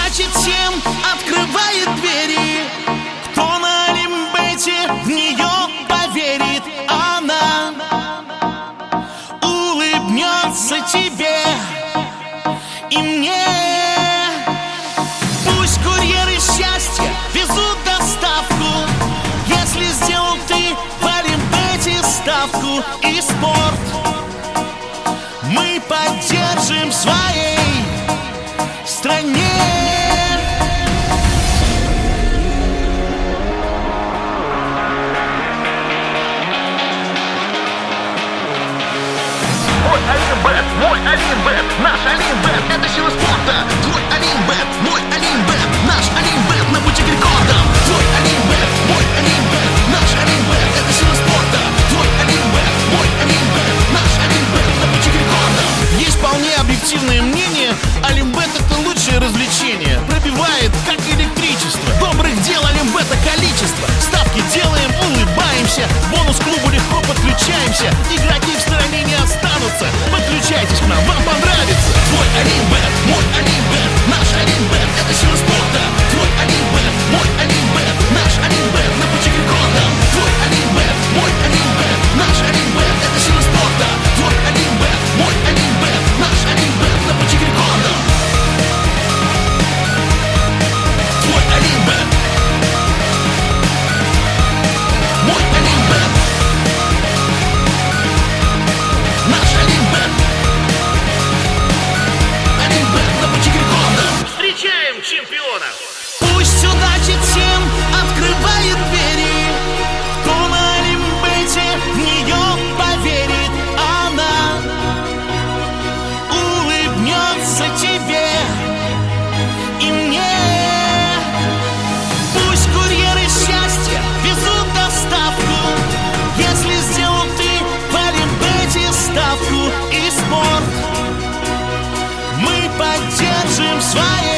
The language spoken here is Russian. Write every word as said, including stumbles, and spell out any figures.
значит всем открывает двери. Кто на Олимбете в нее поверит, она улыбнется тебе и мне. Пусть курьеры счастья везут доставку, если сделал ты в Олимбете ставку. И спорт мы поддержим в своей стране. Мой Олимбет, мой Олимбет, наш Олимбет, это сила спорта. Твой Олимбет, мой Олимбет, наш Олимбет на пути к рекордам. Твой Олимбет, мой Олимбет, наш Олимбет, это сила спорта. Твой Олимбет, мой Олимбет, наш Олимбет на пути к рекордам. Есть вполне объективное мнение: Олимбет — это лучшее развлечение. Пробивает, как электричество. Добрых дел Олимбета количество. Ставки делаем, улыбаемся. Бонус к клубу легко подключаемся. Игроки в стороне не останутся. Подключайтесь к нам, вам понравится. Твой Олимбет, мой Олимбет, наш Олимбет, это сила спорта. Твой Олимбет, мой Олимбет, наш Олимбет на пути к рекордам. Твой Олимбет, мой Олимбет, наш Олимбет, это сила спорта. Твой Олимбет, мой Олимбет, наш Олимбет на пути к рекордам. Твой Олимбет, мой Олимбет, наш Олимбет, Олимбет на пути к рекордам. Встречаем чемпионов! Пусть удача всем открывает двери. Кто на Олимбете в нее поверит, она улыбнется тебе и мне. Пусть курьеры счастья везут доставку, если сделал ты в Олимбете ставку. И спорт мы поддержим в своей